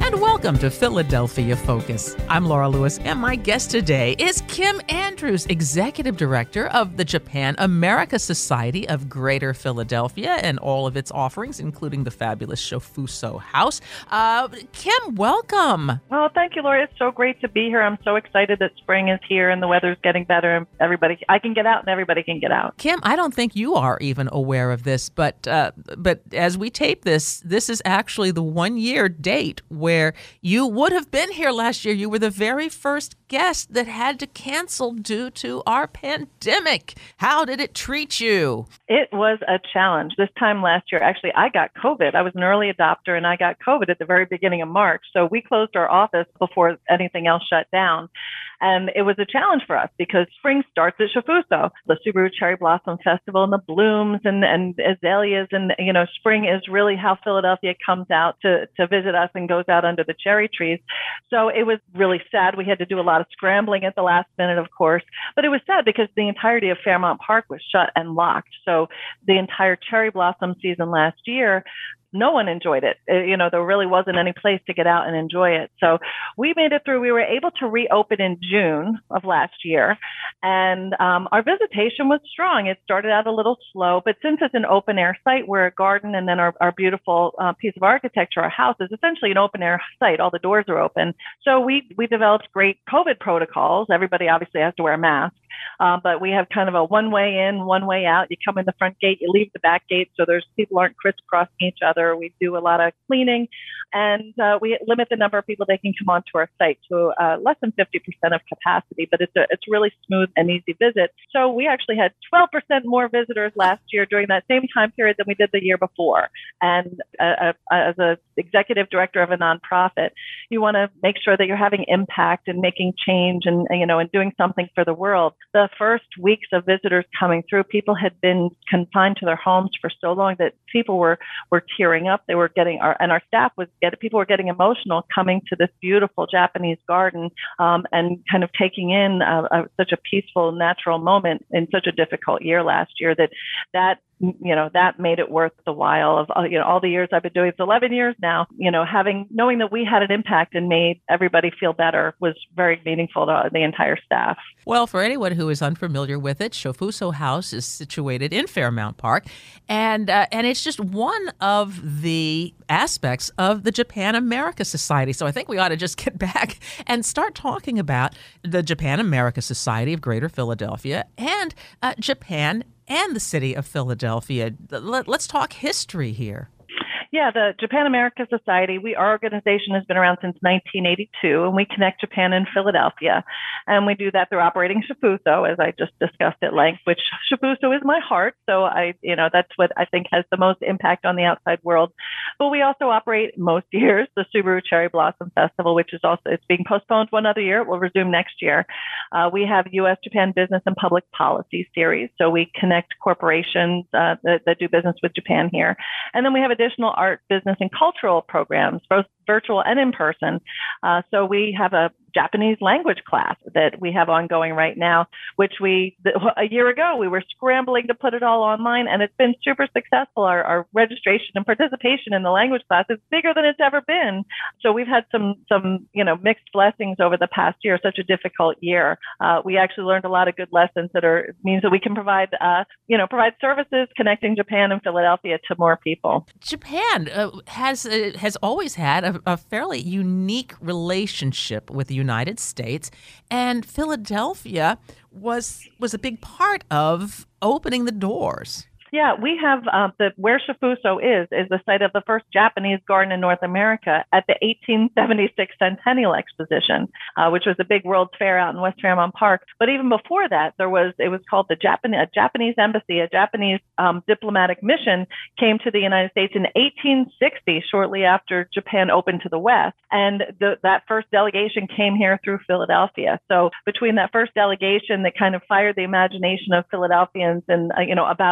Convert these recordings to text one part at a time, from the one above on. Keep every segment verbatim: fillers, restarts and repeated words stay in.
and welcome to Philadelphia Focus. I'm Laura Lewis, and my guest today is Kim Andrews, Executive Director of the Japan America Society of Greater Philadelphia and all of its offerings, including the fabulous Shofuso House. Uh, Kim, welcome. Well, thank you, Laura. It's so great to be here. I'm so excited that spring is here and the weather's getting better and everybody, I can get out and everybody can get out. Kim, I don't think you are even aware of this, but uh, but as we tape this, this is actually the one-year date where you would have been here last year. You were the very first guest that had to cancel due to our pandemic. How did it treat you? It was a challenge. This time last year, actually, I got COVID. I was an early adopter and I got COVID at the very beginning of March. So we closed our office before anything else shut down. And it was a challenge for us because spring starts at Shofuso, the Subaru Cherry Blossom Festival and the blooms and, and azaleas. And, you know, spring is really how Philadelphia comes out to, to visit us and goes out under the cherry trees. So it was really sad. We had to do a lot of scrambling at the last minute, of course, but it was sad because the entirety of Fairmount Park was shut and locked. So the entire cherry blossom season last year, no one enjoyed it. You know, there really wasn't any place to get out and enjoy it. So we made it through. We were able to reopen in June of last year. And um, our visitation was strong. It started out a little slow, but since it's an open air site, we're a garden and then our, our beautiful uh, piece of architecture, our house is essentially an open air site. All the doors are open. So we, we developed great COVID protocols. Everybody obviously has to wear a mask. Uh, but we have kind of a one way in, one way out. You come in the front gate, you leave the back gate, so there's people aren't crisscrossing each other. We do a lot of cleaning, and uh, we limit the number of people that can come onto our site to uh, less than fifty percent of capacity. But it's a it's really smooth and easy visit. So we actually had twelve percent more visitors last year during that same time period than we did the year before. And uh, uh, as a executive director of a nonprofit, you want to make sure that you're having impact and making change and, and you know and doing something for the world. The first weeks of visitors coming through, people had been confined to their homes for so long that people were, were tearing up. They were getting, our, and our staff was getting, people were getting emotional coming to this beautiful Japanese garden um, and kind of taking in a, a, such a peaceful, natural moment in such a difficult year last year that that you know, that made it worth the while of, you know, all the years I've been doing. It's eleven years now, you know, having, knowing that we had an impact and made everybody feel better was very meaningful to the entire staff. Well, for anyone who is unfamiliar with it, Shofuso House is situated in Fairmount Park, and uh, and it's just one of the aspects of the Japan America Society. So I think we ought to just get back and start talking about the Japan America Society of Greater Philadelphia and uh, Japan and the city of Philadelphia. Let's talk history here. Yeah, the Japan America Society, we, our organization has been around since nineteen eighty-two, and we connect Japan and Philadelphia. And we do that through Operating Shofuso, as I just discussed at length, which Shofuso is my heart. So I, you know, that's what I think has the most impact on the outside world. But we also operate most years the Subaru Cherry Blossom Festival, which is also, it's being postponed one other year. It will resume next year. Uh, we have U S Japan Business and Public Policy Series. So we connect corporations uh, that, that do business with Japan here. And then we have additional art, business, and cultural programs, both virtual and in person. Uh, so we have a Japanese language class that we have ongoing right now, which we, a year ago, we were scrambling to put it all online, and it's been super successful. Our, our registration and participation in the language class is bigger than it's ever been. So we've had some, some, you know, mixed blessings over the past year, such a difficult year. Uh, we actually learned a lot of good lessons that are, means that we can provide, uh, you know, provide services connecting Japan and Philadelphia to more people. Japan uh, has, uh, has always had a, a fairly unique relationship with the United States, and Philadelphia was was a big part of opening the doors. Yeah, we have uh, the where Shofuso is, is the site of the first Japanese garden in North America at the eighteen seventy-six Centennial Exposition, uh, which was a big World's Fair out in West Fairmount Park. But even before that, there was, it was called the Japan, a Japanese embassy, a Japanese um, diplomatic mission came to the United States in eighteen sixty, shortly after Japan opened to the West. And the, that first delegation came here through Philadelphia. So between that first delegation that kind of fired the imagination of Philadelphians and, uh, you know, about a, a country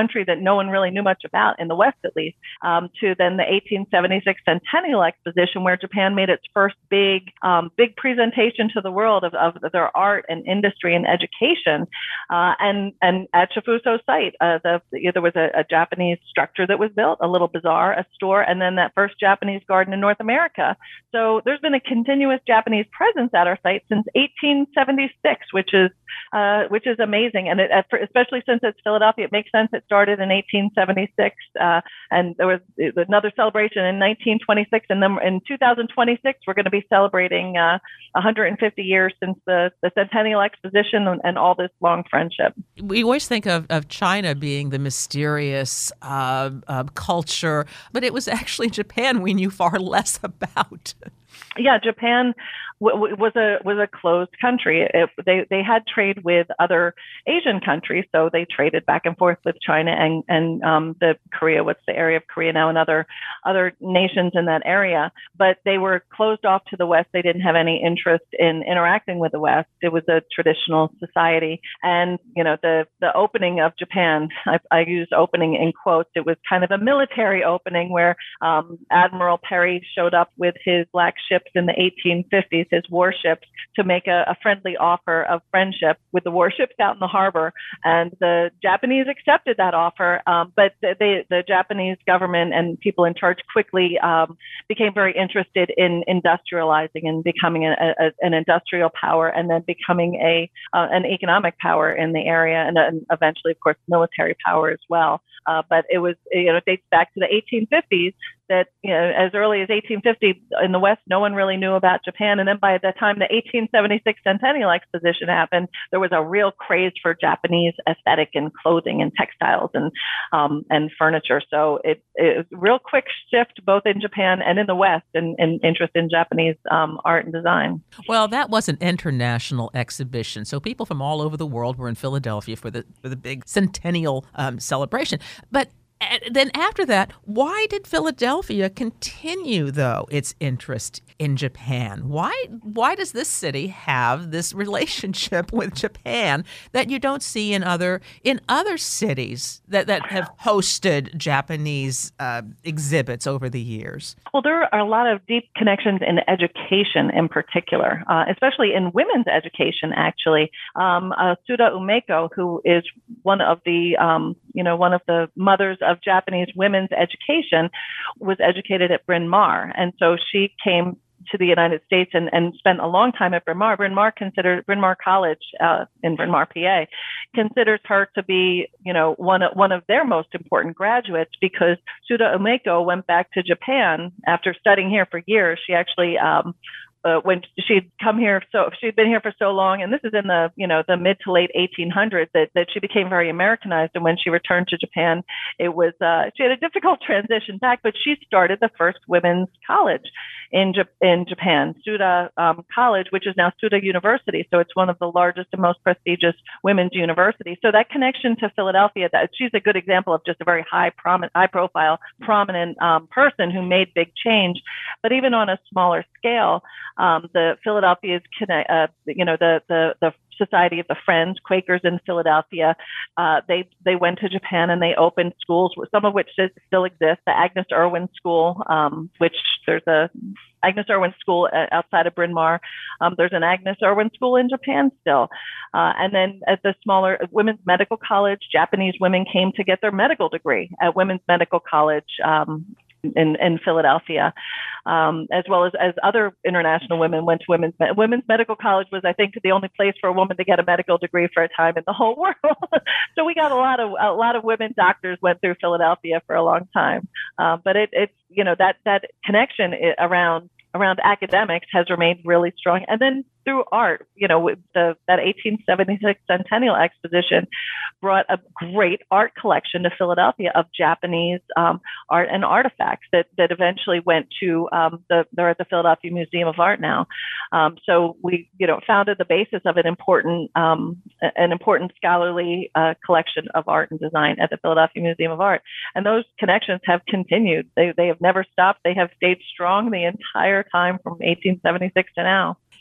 country that no one really knew much about, in the West at least, um, to then the eighteen seventy-six Centennial Exposition, where Japan made its first big, um, big presentation to the world of, of their art and industry and education. Uh, and and at Shofuso site, uh, the, there was a, a Japanese structure that was built, a little bazaar, a store, and then that first Japanese garden in North America. So there's been a continuous Japanese presence at our site since eighteen seventy-six, which is uh, which is amazing. And it, especially since it's Philadelphia, it makes sense. It started in eighteen seventy-six, uh, and there was another celebration in nineteen twenty-six, and then in two thousand twenty-six, we're going to be celebrating uh, one hundred fifty years since the, the Centennial Exposition and, and all this long friendship. We always think of, of China being the mysterious uh, uh, culture, but it was actually Japan we knew far less about. Yeah, Japan w- was a was a closed country. It, they they had trade with other Asian countries, so they traded back and forth with China and and um, the Korea, what's the area of Korea now, and other other nations in that area. But they were closed off to the West. They didn't have any interest in interacting with the West. It was a traditional society, and you know the the opening of Japan, I, I use opening in quotes. It was kind of a military opening where um, Admiral Perry showed up with his black ships in the eighteen fifties, his warships, to make a, a friendly offer of friendship with the warships out in the harbor. And the Japanese accepted that offer, um, but the, the, the Japanese government and people in charge quickly um, became very interested in industrializing and becoming a, a, an industrial power, and then becoming a uh, an economic power in the area, and, and eventually, of course, military power as well. Uh, but it was, you know, it dates back to the eighteen fifties that, you know, as early as eighteen fifty in the West, no one really knew about Japan. And then by the time the eighteen seventy-six Centennial Exposition happened, there was a real craze for Japanese aesthetic and clothing and textiles and um, and furniture. So it, it was a real quick shift both in Japan and in the West in, in interest in Japanese um, art and design. Well, that was an international exhibition. So people from all over the world were in Philadelphia for the for the big centennial um, celebration. But then after that, why did Philadelphia continue, though, its interest in Japan? Why why does this city have this relationship with Japan that you don't see in other in other cities that, that have hosted Japanese uh, exhibits over the years? Well, there are a lot of deep connections in education in particular, uh, especially in women's education, actually. Um, uh, Suda Umeko, who is one of the, um, you know, one of the mothers of Japanese women's education, was educated at Bryn Mawr. And so she came to the United States and, and spent a long time at Bryn Mawr. Bryn Mawr considered Bryn Mawr College uh, in Bryn Mawr, P A, considers her to be, you know, one of, one of their most important graduates, because Suda Umeko went back to Japan after studying here for years. She actually um, Uh, when she'd come here, so she'd been here for so long, and this is in the, you know, the mid to late eighteen hundreds, that, that she became very Americanized. And when she returned to Japan, it was, uh, she had a difficult transition back, but she started the first women's college in, in Japan, Suda um, College, which is now Suda University. So it's one of the largest and most prestigious women's universities. So that connection to Philadelphia, that she's a good example of just a very high, prominent, high profile, prominent um, person who made big change. But even on a smaller scale, Um, the Philadelphia's, uh, you know, the, the, the Society of the Friends, Quakers in Philadelphia, uh, they, they went to Japan and they opened schools, some of which still exist. The Agnes Irwin School, um, which there's a Agnes Irwin School outside of Bryn Mawr. Um, there's an Agnes Irwin School in Japan still. Uh, and then at the smaller Women's Medical College, Japanese women came to get their medical degree at Women's Medical College um, in, in Philadelphia. Um, as well as, as other international women went to women's women's medical college was, I think, the only place for a woman to get a medical degree for a time in the whole world. So we got a lot of a lot of women doctors went through Philadelphia for a long time. Uh, but it, it's you know that that connection around around academics has remained really strong. And then through art, you know, the, that eighteen seventy-six Centennial Exposition brought a great art collection to Philadelphia of Japanese um, art and artifacts that that eventually went to um, the they're at the Philadelphia Museum of Art now. Um, so we, you know, founded the basis of an important um, an important scholarly uh, collection of art and design at the Philadelphia Museum of Art. And those connections have continued. They they have never stopped. They have stayed strong the entire time from eighteen seventy-six to now.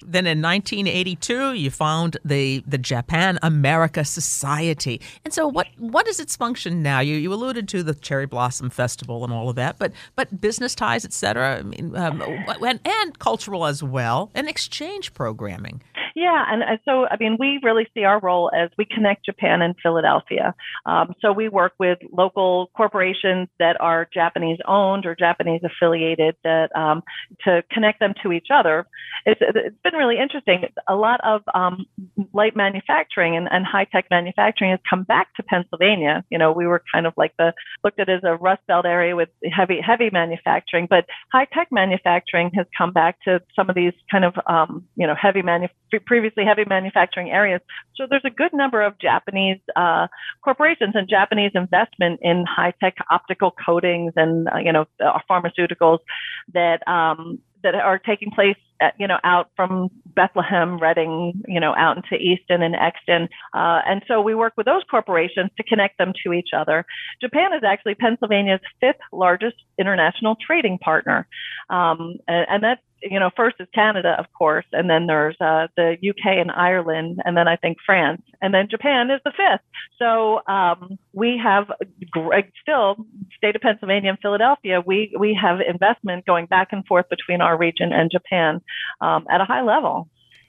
Then in nineteen eighty-two, you found the, the Japan America Society. And so what, what is its function now? You you alluded to the Cherry Blossom Festival and all of that, but but business ties, et cetera, I mean, um, and, and cultural as well, and exchange programming. Yeah, and, and so, I mean, we really see our role as we connect Japan and Philadelphia. Um, so we work with local corporations that are Japanese owned or Japanese affiliated that um, to connect them to each other. It's, it's been really interesting. A lot of um, light manufacturing and, and high-tech manufacturing has come back to Pennsylvania. You know, we were kind of like the, looked at as a Rust Belt area with heavy, heavy manufacturing, but high-tech manufacturing has come back to some of these kind of, um, you know, heavy manufacturing previously heavy manufacturing areas. So there's a good number of Japanese uh, corporations and Japanese investment in high-tech optical coatings and, uh, you know, uh, pharmaceuticals that um, that are taking place, at, you know, out from Bethlehem, Reading, you know, out into Easton and Exton. Uh, and so we work with those corporations to connect them to each other. Japan is actually Pennsylvania's fifth largest international trading partner. Um, and, and that's, you know, first is Canada, of course, and then there's uh, the U K and Ireland, and then I think France, and then Japan is the fifth. So um, we have great, still, state of Pennsylvania and Philadelphia, we we have investment going back and forth between our region and Japan um, at a high level.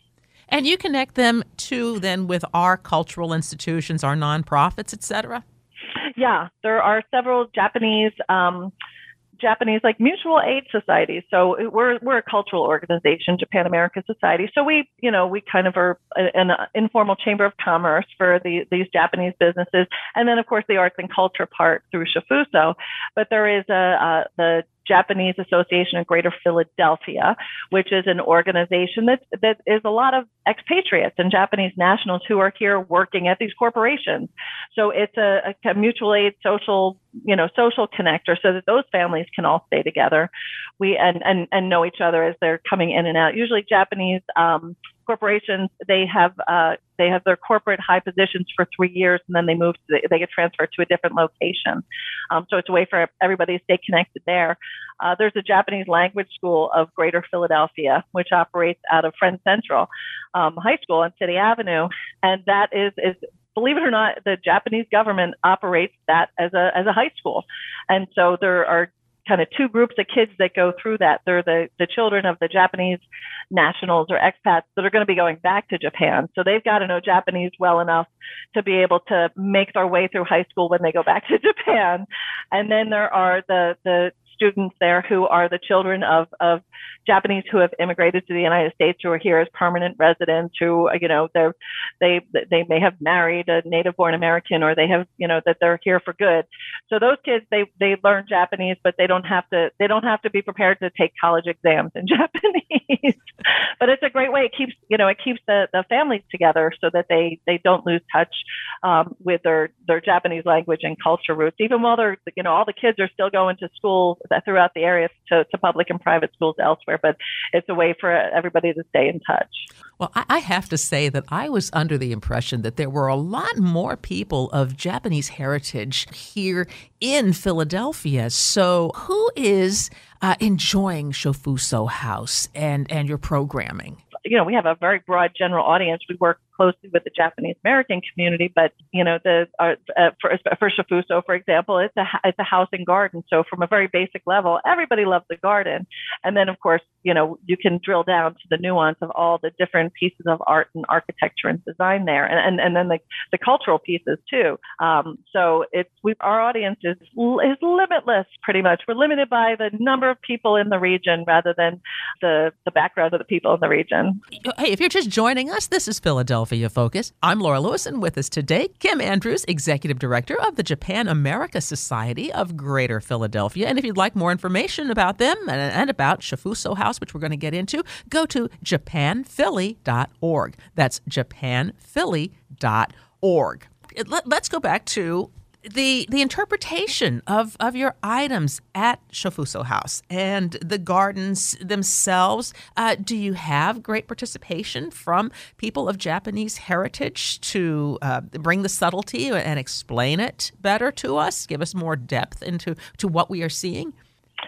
And you connect them to then with our cultural institutions, our nonprofits, et cetera? Yeah, there are several Japanese um, Japanese like mutual aid societies. So we're we're a cultural organization, Japan America Society. So we, you know, we kind of are an informal chamber of commerce for the, these Japanese businesses, and then of course the arts and culture part through Shofuso. But there is a uh, the Japanese Association of Greater Philadelphia, which is an organization that that is a lot of expatriates and Japanese nationals who are here working at these corporations. So it's a, a mutual aid social, you know, social connector so that those families can all stay together. We and and, and know each other as they're coming in and out. Usually Japanese um, corporations, they have uh, they have their corporate high positions for three years and then they move to the, they get transferred to a different location. Um, so it's a way for everybody to stay connected there. Uh, there's a Japanese language school of Greater Philadelphia, which operates out of Friends Central um, High School on City Avenue, and that is is. Believe it or not, the Japanese government operates that as a as a high school, and so there are kind of two groups of kids that go through that. They're the, the children of the Japanese nationals or expats that are going to be going back to Japan. So they've got to know Japanese well enough to be able to make their way through high school when they go back to Japan. And then there are the the students there who are the children of, of Japanese who have immigrated to the United States, who are here as permanent residents, who, you know, they're, they they may have married a native-born American, or they have, you know, that they're here for good. So those kids, they they learn Japanese, but they don't have to they don't have to be prepared to take college exams in Japanese. But it's a great way. It keeps, you know, it keeps the, the families together so that they they don't lose touch um, with their their Japanese language and culture roots, even while they're, you know, all the kids are still going to school throughout the area to, to public and private schools elsewhere. But it's a way for everybody to stay in touch. Well, I have to say that I was under the impression that there were a lot more people of Japanese heritage here in Philadelphia. So who is uh, enjoying Shofuso House and, and your programming? You know, we have a very broad general audience. We work closely with the Japanese American community, but, you know, the uh, uh, for, for Shofuso, for example, it's a, it's a house and garden. So from a very basic level, everybody loves the garden. And then, of course, you know, you can drill down to the nuance of all the different pieces of art and architecture and design there. And, and, and then the, the cultural pieces too. Um, so it's, we, our audience is, is limitless pretty much. We're limited by the number of people in the region rather than the, the background of the people in the region. Hey, if you're just joining us, this is Philadelphia Focus. I'm Laura Lewis, and with us today, Kim Andrews, Executive Director of the Japan America Society of Greater Philadelphia. And if you'd like more information about them and, and about Shofuso House, which we're going to get into, go to japan philly dot org. That's japan philly dot org. Let, let's go back to the the interpretation of, of your items at Shofuso House and the gardens themselves. Uh, do you have great participation from people of Japanese heritage to uh, bring the subtlety and explain it better to us, give us more depth into to what we are seeing?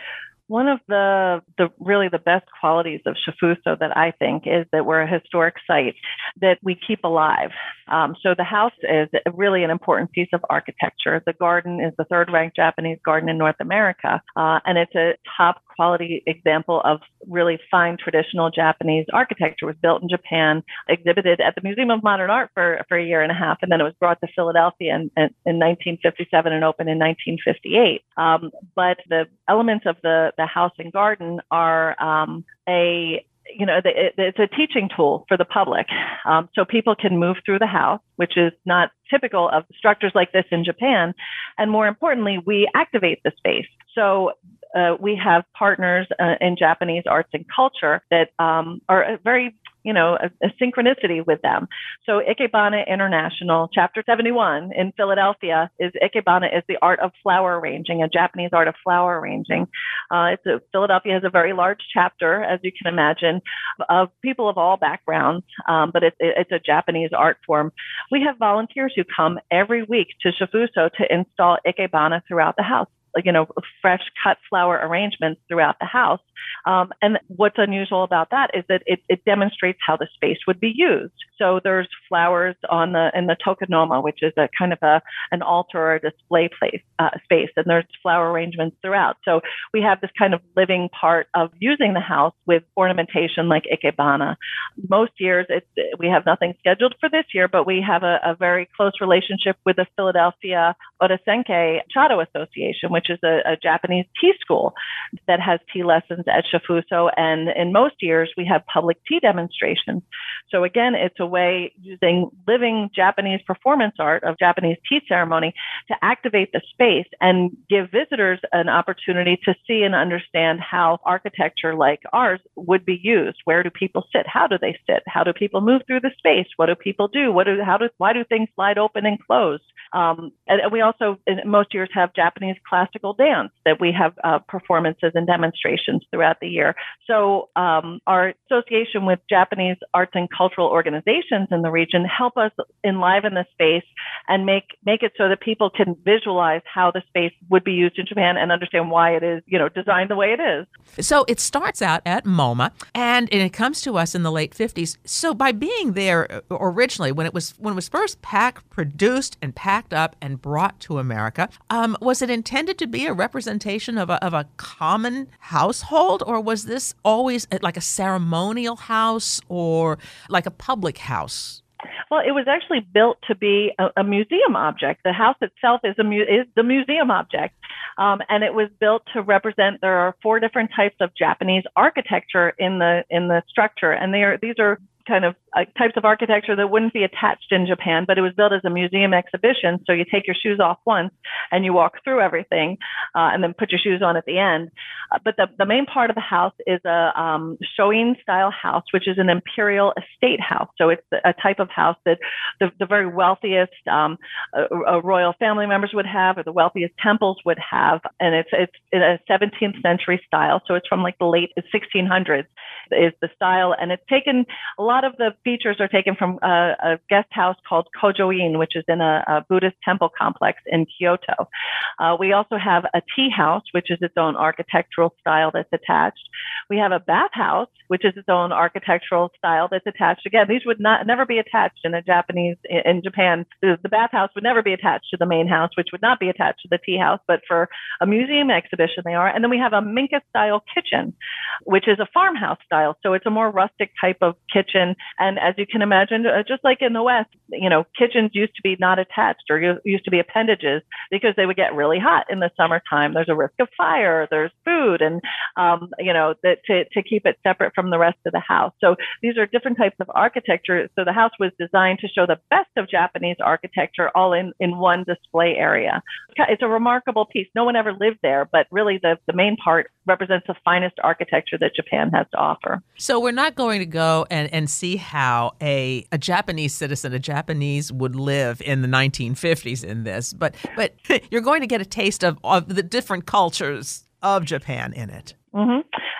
One of the, the really the best qualities of Shofuso that I think is that we're a historic site that we keep alive. Um, so the house is really an important piece of architecture. The garden is the third ranked Japanese garden in North America, uh, and it's a top quality example of really fine traditional Japanese architecture. It was built in Japan, exhibited at the Museum of Modern Art for, for a year and a half, and then it was brought to Philadelphia in, in, in nineteen fifty-seven and opened in nineteen fifty-eight. Um, but the elements of the, the house and garden are um, a you know, it's a teaching tool for the public. Um, so people can move through the house, which is not typical of structures like this in Japan. And more importantly, we activate the space. So uh, we have partners uh, in Japanese arts and culture that um, are very you know, a, a synchronicity with them. So Ikebana International, Chapter seventy-one in Philadelphia, is Ikebana is the art of flower arranging, a Japanese art of flower arranging. Uh, it's a, Philadelphia has a very large chapter, as you can imagine, of people of all backgrounds, um, but it, it, it's a Japanese art form. We have volunteers who come every week to Shofuso to install Ikebana throughout the house, you know, fresh cut flower arrangements throughout the house. Um, and what's unusual about that is that it, it demonstrates how the space would be used. So there's flowers on the in the tokonoma, which is a kind of a an altar or a display place uh, space, and there's flower arrangements throughout. So we have this kind of living part of using the house with ornamentation like Ikebana. Most years, it's, we have nothing scheduled for this year, but we have a, a very close relationship with the Philadelphia Odasenke Chado Association, which is a, a Japanese tea school that has tea lessons at Shofuso. And in most years, we have public tea demonstrations. So again, it's a way using living Japanese performance art of Japanese tea ceremony to activate the space and give visitors an opportunity to see and understand how architecture like ours would be used. Where do people sit? How do they sit? How do people move through the space? What do people do? What do, how do, why do things slide open and close? Um, and we also, in most years, have Japanese classical dance that we have uh, performances and demonstrations throughout the year. So um, our association with Japanese arts and cultural organizations in the region help us enliven the space and make make it so that people can visualize how the space would be used in Japan and understand why it is, you know, designed the way it is. So it starts out at MoMA, and, and it comes to us in the late fifties. So by being there originally, when it was when it was first packed, produced, and packed up and brought to America, um, was it intended to be a representation of a, of a common household, or was this always like a ceremonial house or like a public house? Well, it was actually built to be a, a museum object. The house itself is a mu- is the museum object, um, and it was built to represent. There are four different types of Japanese architecture in the in the structure, and they are these are kind of uh, types of architecture that wouldn't be attached in Japan, but it was built as a museum exhibition. So you take your shoes off once and you walk through everything uh, and then put your shoes on at the end. Uh, but the, the main part of the house is a um, Shoin style house, which is an imperial estate house. So it's a type of house that the, the very wealthiest um, uh, uh, royal family members would have, or the wealthiest temples would have. And it's, it's in a seventeenth century style. So it's from like the late sixteen hundreds is the style. And it's taken a lot A lot of the features are taken from a, a guest house called Kojo-in, which is in a, a Buddhist temple complex in Kyoto. Uh, we also have a tea house, which is its own architectural style that's attached. We have a bathhouse, which is its own architectural style that's attached. Again, these would not never be attached in a Japanese, in Japan. The, the bathhouse would never be attached to the main house, which would not be attached to the tea house, but for a museum exhibition they are. And then we have a Minka style kitchen, which is a farmhouse style. So it's a more rustic type of kitchen. And as you can imagine, uh, just like in the West, you know, kitchens used to be not attached or used to be appendages because they would get really hot in the summertime. There's a risk of fire, there's food, and, um, you know, that to, to keep it separate from the rest of the house. So these are different types of architecture. So the house was designed to show the best of Japanese architecture all in, in one display area. It's a remarkable piece. No one ever lived there, but really the, the main part represents the finest architecture that Japan has to offer. So we're not going to go and, and see how a, a Japanese citizen, a Japanese would live in the nineteen fifties in this, but but you're going to get a taste of, of the different cultures of Japan in it. Mm-hmm.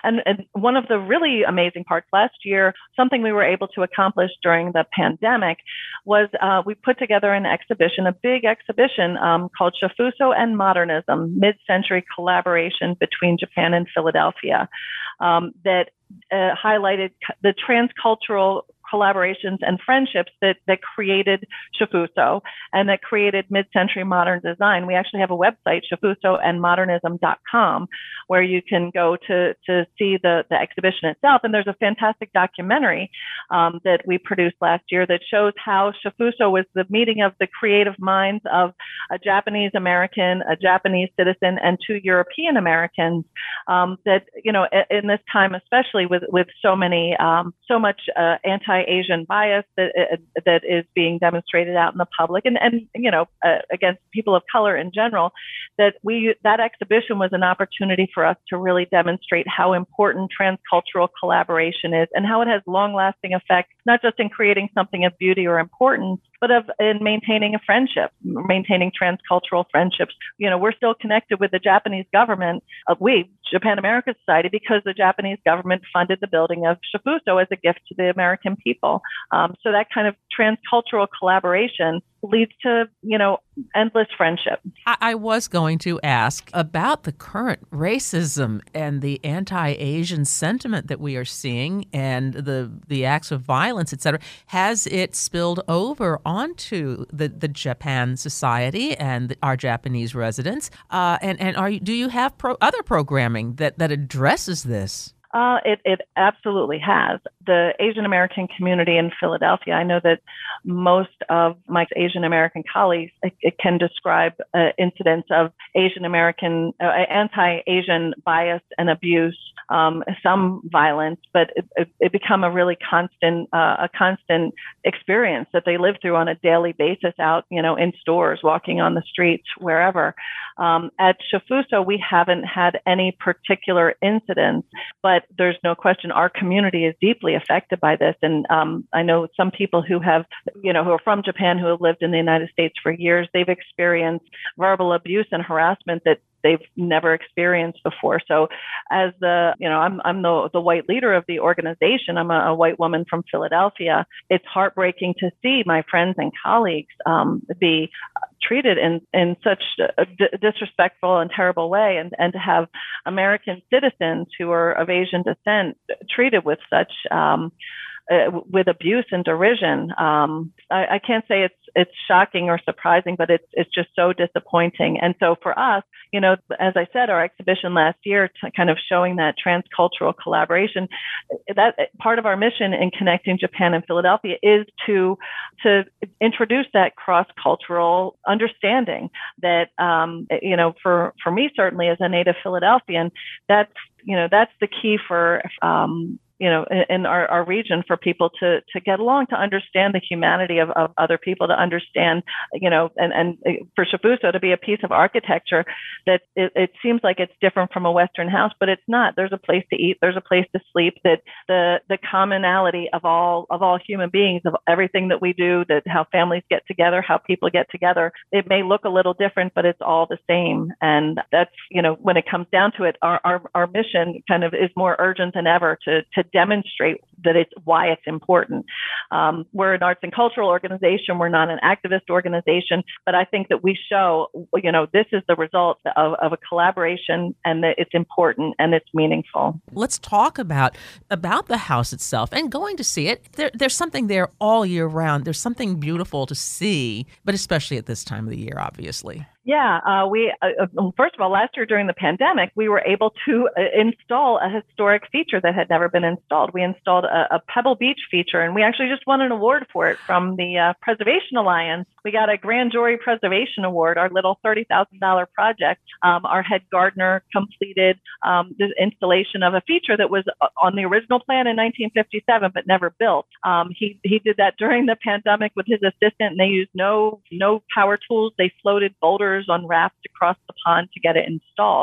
And, and one of the really amazing parts last year, something we were able to accomplish during the pandemic, was uh, we put together an exhibition, a big exhibition um, called Shofuso and Modernism, Mid-Century Collaboration Between Japan and Philadelphia, um, that uh, highlighted the transcultural collaborations and friendships that, that created Shofuso and that created mid-century modern design. We actually have a website, shofuso and modernism dot com, where you can go to, to see the, the exhibition itself. And there's a fantastic documentary um, that we produced last year that shows how Shofuso was the meeting of the creative minds of a Japanese American, a Japanese citizen, and two European Americans um, that, you know, in this time, especially with, with so many, um, so much uh, anti Asian bias that uh, that is being demonstrated out in the public, and and you know uh, against people of color in general, that we that exhibition was an opportunity for us to really demonstrate how important transcultural collaboration is and how it has long-lasting effects, not just in creating something of beauty or importance, but of in maintaining a friendship, maintaining transcultural friendships. You know, we're still connected with the Japanese government, uh, we, Japan America Society, because the Japanese government funded the building of Shofuso as a gift to the American people. Um, so that kind of transcultural collaboration leads to, you know, endless friendship. I, I was going to ask about the current racism and the anti-Asian sentiment that we are seeing and the the acts of violence, et cetera. Has it spilled over onto the, the Japan Society and our Japanese residents? Uh, and and are you, do you have pro, other programming that, that addresses this? Uh, it, it absolutely has. The Asian American community in Philadelphia, I know that most of my Asian American colleagues it, it can describe uh, incidents of Asian American, uh, anti-Asian bias and abuse, um, some violence, but it, it, it become a really constant, uh, a constant experience that they live through on a daily basis out, you know, in stores, walking on the streets, wherever. Um, at Shofuso, we haven't had any particular incidents, but there's no question our community is deeply affected by this. And um, I know some people who have, you know, who are from Japan, who have lived in the United States for years, they've experienced verbal abuse and harassment that they've never experienced before. So as the, you know, I'm, I'm the, the white leader of the organization. I'm a, a white woman from Philadelphia. It's heartbreaking to see my friends and colleagues um, be treated in, in such a d- disrespectful and terrible way, and, and to have American citizens who are of Asian descent treated with such um, uh, with abuse and derision. Um, I, I can't say it's it's shocking or surprising, but it's it's just so disappointing. And so for us, you know, as I said, our exhibition last year, t- kind of showing that transcultural collaboration, that part of our mission in connecting Japan and Philadelphia is to to introduce that cross-cultural understanding that, um, you know, for, for me, certainly as a native Philadelphian, that's, you know, that's the key for, um, you know, in, in our, our region, for people to to get along, to understand the humanity of, of other people, to understand, you know, and, and for Shofuso to be a piece of architecture that it, it seems like it's different from a Western house, but it's not. There's a place to eat, there's a place to sleep, that the the commonality of all of all human beings, of everything that we do, that how families get together, how people get together, it may look a little different, but it's all the same. And that's, you know, when it comes down to it, our our, our mission kind of is more urgent than ever to to demonstrate that it's why it's important. Um, we're an arts and cultural organization. We're not an activist organization, but I think that we show, you know, this is the result of, of a collaboration, and that it's important and it's meaningful. Let's talk about about the house itself and going to see it. There, there's something there all year round. There's something beautiful to see, but especially at this time of the year, obviously. Yeah, uh, we uh, first of all, last year during the pandemic, we were able to uh, install a historic feature that had never been installed. We installed a, a Pebble Beach feature, and we actually just won an award for it from the uh, Preservation Alliance. We got a Grand Jury Preservation Award, our little thirty thousand dollars project. Um, our head gardener completed um, the installation of a feature that was on the original plan in nineteen fifty-seven, but never built. Um, he he did that during the pandemic with his assistant, and they used no no power tools. They floated boulders on rafts across the pond to get it installed.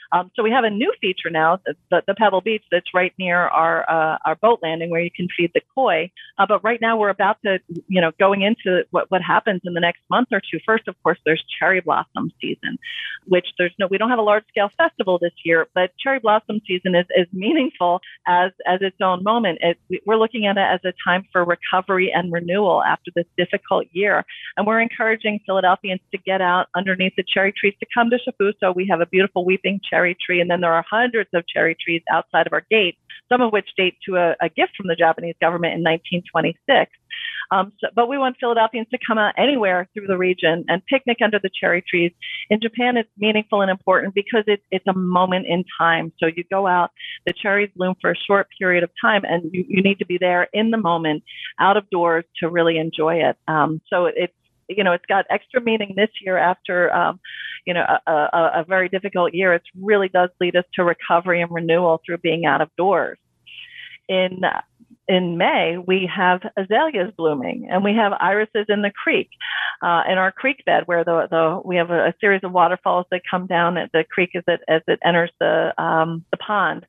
Um, so we have a new feature now, the, the Pebble Beach, that's right near our uh, our boat landing where you can feed the koi. Uh, but right now we're about to, you know, going into what, what happens in the next month or two. First, of course, there's cherry blossom season, which there's no, we don't have a large scale festival this year, but cherry blossom season is, is meaningful as, as its own moment. It, we're looking at it as a time for recovery and renewal after this difficult year. And we're encouraging Philadelphians to get out underneath the cherry trees, to come to Chappuso. We have a beautiful weeping cherry tree, and then there are hundreds of cherry trees outside of our gate, some of which date to a, a gift from the Japanese government in nineteen twenty-six. Um, so, but we want Philadelphians to come out anywhere through the region and picnic under the cherry trees. In Japan, it's meaningful and important because it, it's a moment in time. So you go out, the cherries bloom for a short period of time, and you, you need to be there in the moment, out of doors, to really enjoy it. Um, so it's, you know, it's got extra meaning this year after, um, you know, a, a, a very difficult year. It really does lead us to recovery and renewal through being out of doors. In uh, in May, we have azaleas blooming, and we have irises in the creek, uh, in our creek bed, where the, the we have a, a series of waterfalls that come down at the creek as it as it enters the um, the pond.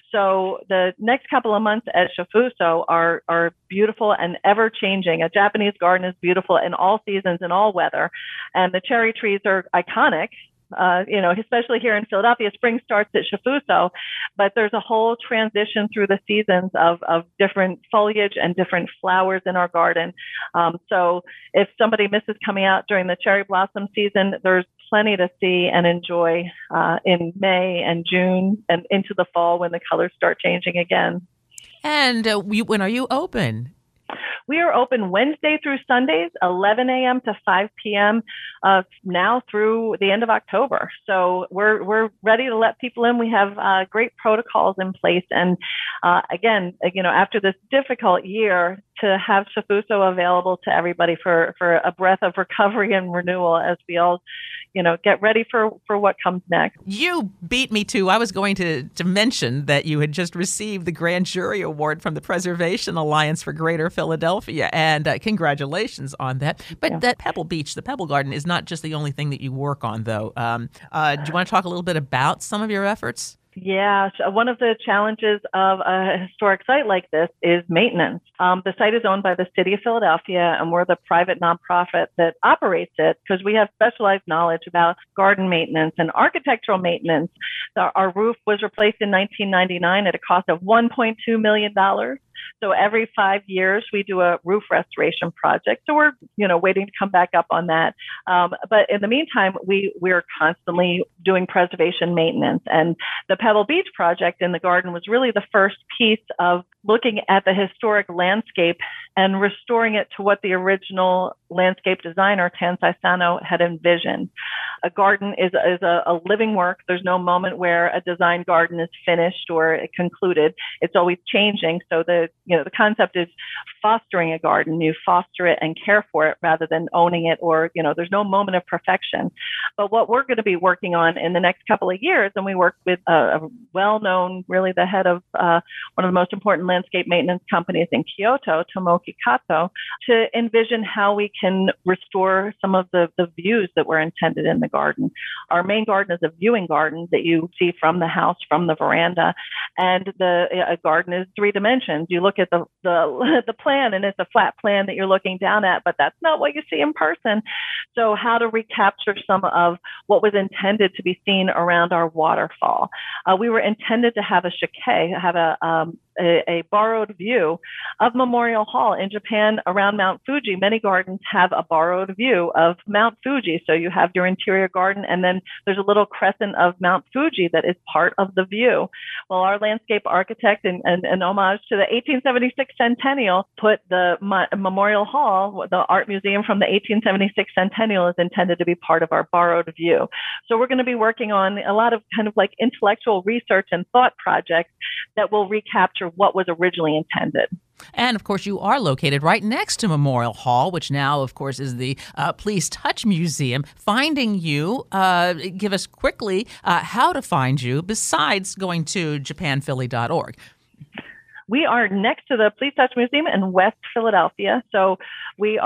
So the next couple of months at Chappuso are are beautiful and ever changing. A Japanese garden is beautiful in all seasons and all weather, and the cherry trees are iconic. Uh, you know, especially here in Philadelphia, spring starts at Chappuso, but there's a whole transition through the seasons of, of different foliage and different flowers in our garden. Um, so if somebody misses coming out during the cherry blossom season, there's plenty to see and enjoy uh, in May and June and into the fall when the colors start changing again. And uh, we, when are you open? We are open Wednesday through Sundays, eleven a.m. to five p.m. Uh, now through the end of October. So we're we're ready to let people in. We have uh, great protocols in place. And uh, again, you know, after this difficult year, to have Chappuso available to everybody for, for a breath of recovery and renewal as we all, you know, get ready for, for what comes next. You beat me to, I was going to, to mention that you had just received the Grand Jury Award from the Preservation Alliance for Greater Philadelphia, and uh, congratulations on that. But yeah. That Pebble Beach, the Pebble Garden, is not just the only thing that you work on, though. Um, uh, do you want to talk a little bit about some of your efforts? Yeah, one of the challenges of a historic site like this is maintenance. Um, the site is owned by the city of Philadelphia, and we're the private nonprofit that operates it because we have specialized knowledge about garden maintenance and architectural maintenance. Our, our roof was replaced in nineteen ninety-nine at a cost of one point two million dollars. So every five years we do a roof restoration project. So we're, you know, waiting to come back up on that. Um, but in the meantime, we we're constantly doing preservation maintenance. And the Pebble Beach project in the garden was really the first piece of looking at the historic landscape and restoring it to what the original landscape designer, Tansai Sano, had envisioned. A garden is, is a, a living work. There's no moment where a design garden is finished or concluded. It's always changing. So the, you know, the concept is fostering a garden. You foster it and care for it rather than owning it, or, you know, there's no moment of perfection. But what we're going to be working on in the next couple of years, and we work with a, a well-known, really the head of uh, one of the most important landscape maintenance companies in Kyoto, Tomoki Kato, to envision how we can restore some of the, the views that were intended in the garden. Our main garden is a viewing garden that you see from the house, from the veranda, and the a garden is three dimensions. You look at the, the, the plan, and it's a flat plan that you're looking down at, but that's not what you see in person. So how to recapture some of what was intended to be seen around our waterfall. Uh, we were intended to have a shike, have a um, A, a borrowed view of Memorial Hall in Japan around Mount Fuji. Many gardens have a borrowed view of Mount Fuji. So you have your interior garden, and then there's a little crescent of Mount Fuji that is part of the view. Well, our landscape architect, in, in, in homage to the eighteen seventy-six centennial, put the Mo- Memorial Hall, the art museum from the eighteen seventy-six centennial, is intended to be part of our borrowed view. So we're going to be working on a lot of kind of like intellectual research and thought projects that will recapture what was originally intended. And, of course, you are located right next to Memorial Hall, which now, of course, is the uh, Please Touch Museum. Finding you, uh, give us quickly uh, how to find you besides going to japan philly dot org. We are next to the Please Touch Museum in West Philadelphia. So we are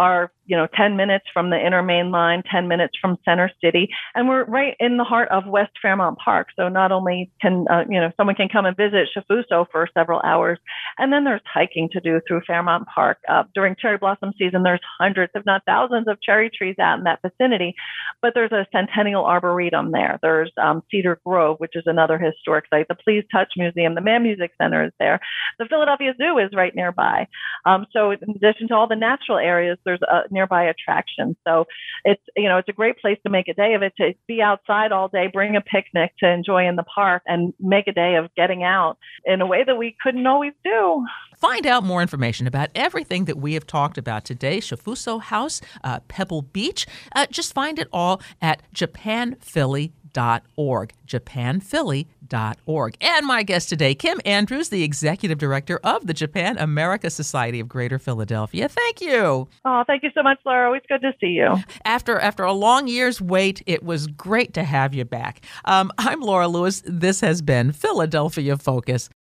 you know, ten minutes from the inner main line, ten minutes from Center City. And we're right in the heart of West Fairmount Park. So not only can, uh, you know, someone can come and visit Shafusoo for several hours, and then there's hiking to do through Fairmount Park. Uh, during cherry blossom season, there's hundreds, if not thousands, of cherry trees out in that vicinity. But there's a Centennial Arboretum there. There's um, Cedar Grove, which is another historic site. The Please Touch Museum, the Mann Music Center is there. The Philadelphia Zoo is right nearby. Um, so in addition to all the natural areas, there's a nearby attraction. So it's, you know, it's a great place to make a day of it, to be outside all day, bring a picnic to enjoy in the park, and make a day of getting out in a way that we couldn't always do. Find out more information about everything that we have talked about today, Shafusoo House, uh, Pebble Beach. Uh, just find it all at japan philly dot org, japan philly dot org. And my guest today, Kim Andrews, the Executive Director of the Japan America Society of Greater Philadelphia. Thank you. Oh, thank you so much, Laura. Always good to see you. After after a long year's wait, it was great to have you back. Um, I'm Laura Lewis. This has been Philadelphia Focus.